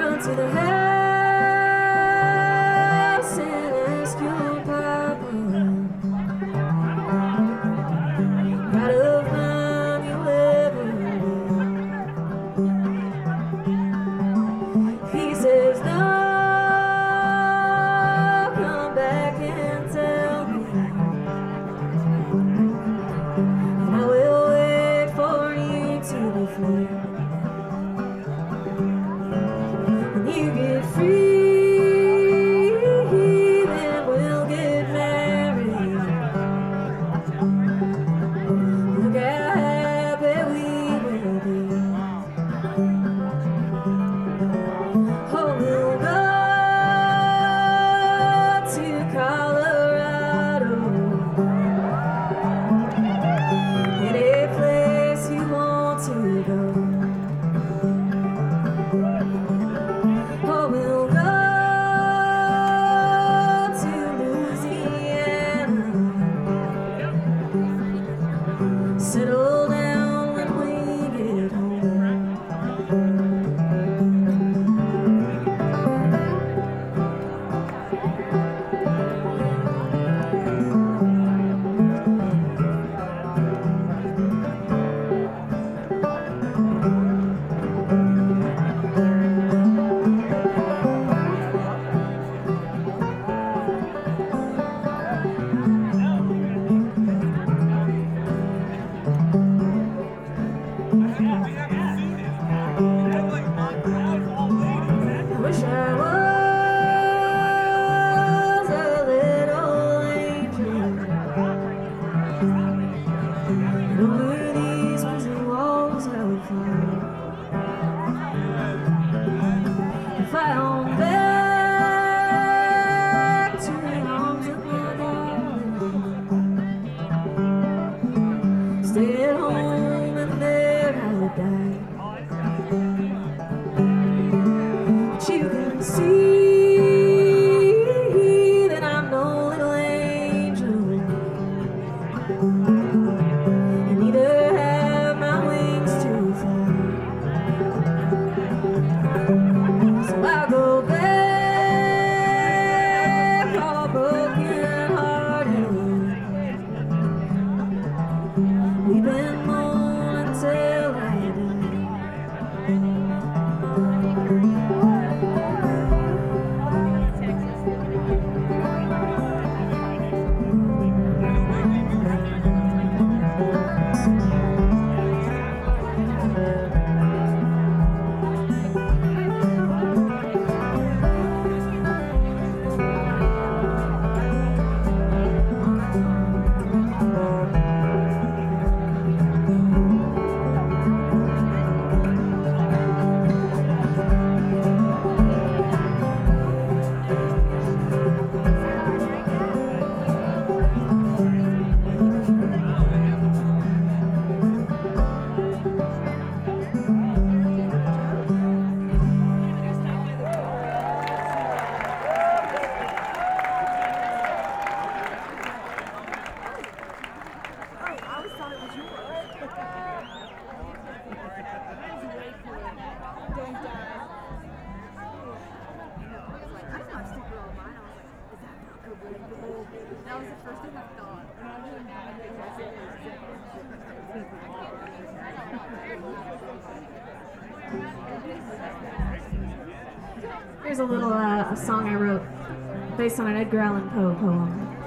run to the house and ask your papa. Out of time you ever live. He says no, come back and tell me, and I will wait for you to be free. When you get free, then we'll get married. Look how happy we will be. Oh, we'll go to Colorado, any place you want to go. Oh, we'll go to Louisiana, settle down when we get home. Wish I was a little angel, and over these prison walls I would fly. If I went back to the arms of my darling, stay at home and there I would die. But you can see that I'm no little angel, and neither have my wings to fly. So I'll go back all broken hearted, weeping moan until I die. That was the first thing I thought. Here's a little song I wrote based on an Edgar Allan Poe poem.